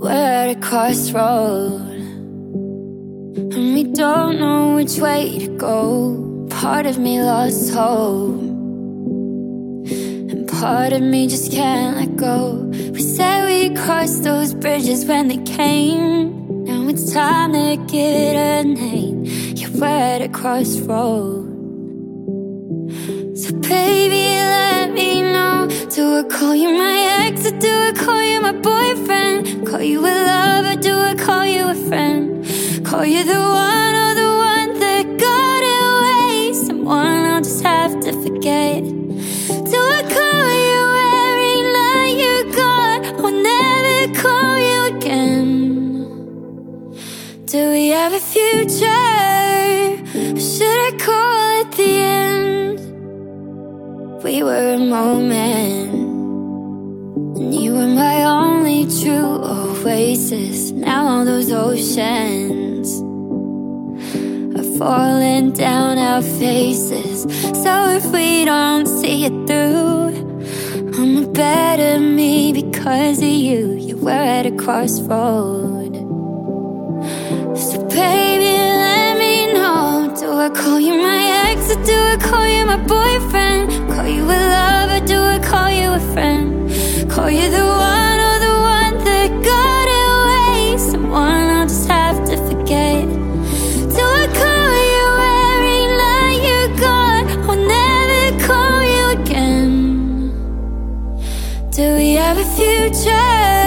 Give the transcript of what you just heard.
We're at a crossroad, and we don't know which way to go. Part of me lost hope, and part of me just can't let go. We said we'd cross those bridges when they came. Now it's time to give it a name. Yeah, we're at a crossroad. So baby, let me know. Do I call you my ex, or do I call you my boyfriend? Call you a lover, do I call you a friend? Call you the one, or the one that got away? Someone I'll just have to forget. Do I call you every night you're gone, or never call you again? Do we have a future, or should I call it the end? We were a moment, and you were my only true oasis. Now all those oceans are falling down our faces. So if we don't see it through, I'm a better me because of you. Yeah, we're at a crossroad. So baby, let me know. Do I call you my ex, or do I call you my boyfriend? Call you a lover, do I call you a friend? Call you the one, or the one that got away? Someone I'll just have to forget. Do I call you every night you're gone, or never call you again? Do we have a future?